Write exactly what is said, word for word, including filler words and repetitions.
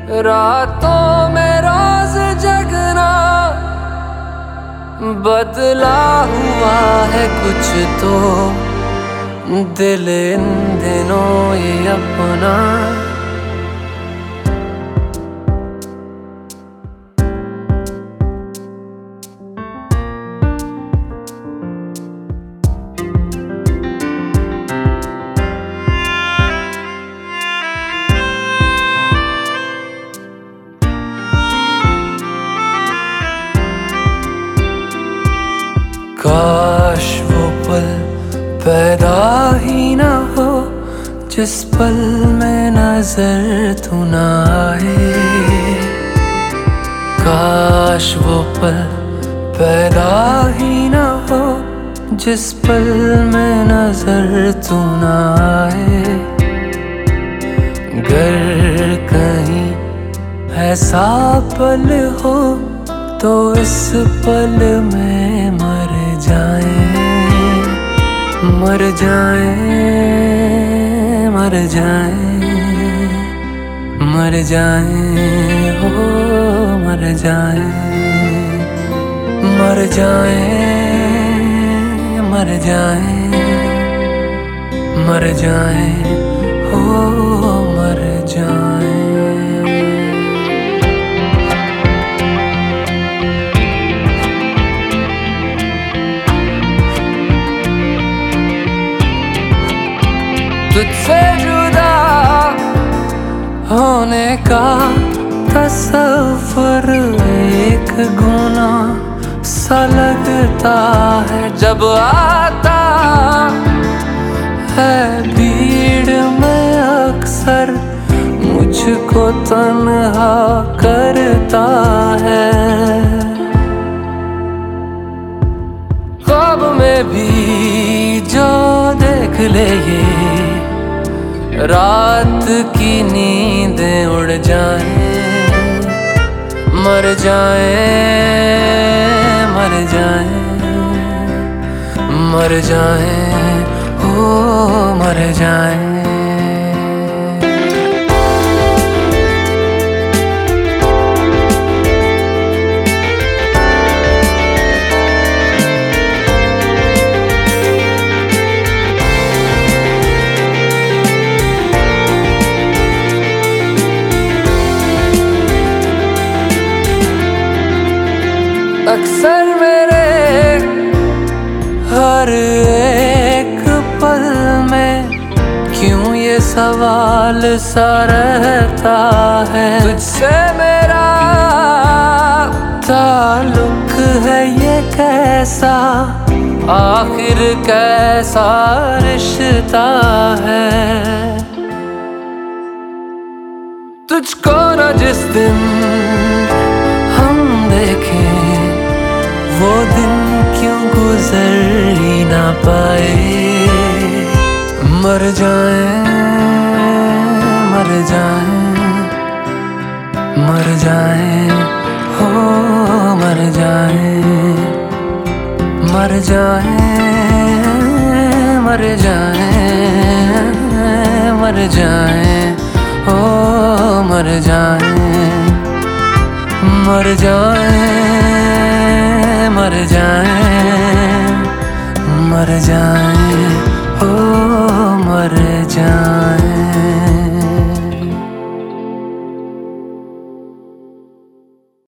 रातों में रोज जगना बदला हुआ है कुछ तो, दिल इन दिनों ये अपना काश वो पल पैदा ही ना हो जिस पल में नजर तू ना आए। काश वो पल पैदा ही ना हो जिस पल में नजर तू ना आए। गर कहीं ऐसा पल हो तो इस पल में मर जाए, मर जाए, मर जाए, मर जाए, हो मर जाए, मर जाए, मर जाए, मर जाए, हो मर जाए। तुझसे जुदा होने का तसव्वुर एक गुनाह सा लगता है जब आता है भीड़ में अक्सर मुझको तन्हा करता है। ख्वाब में भी जो देख ले ये रात की नींदें उड़ जाए, मर जाए, मर जाए, मर जाए, हो मर जाए। अक्सर मेरे हर एक पल में क्यों ये सवाल सा रहता है, तुझसे मेरा ताल्लुक है ये कैसा, आखिर कैसा रिश्ता है। तुझको न जिस दिन हम देखें वो दिन क्यों गुजर ही ना पाए। मर जाए, मर जाए, मर जाए, हो मर जाए, मर जाए, मर जाए, मर जाए, हो मर जाए, मर जाए, मर जाए, मर जाए, हो मर जाए।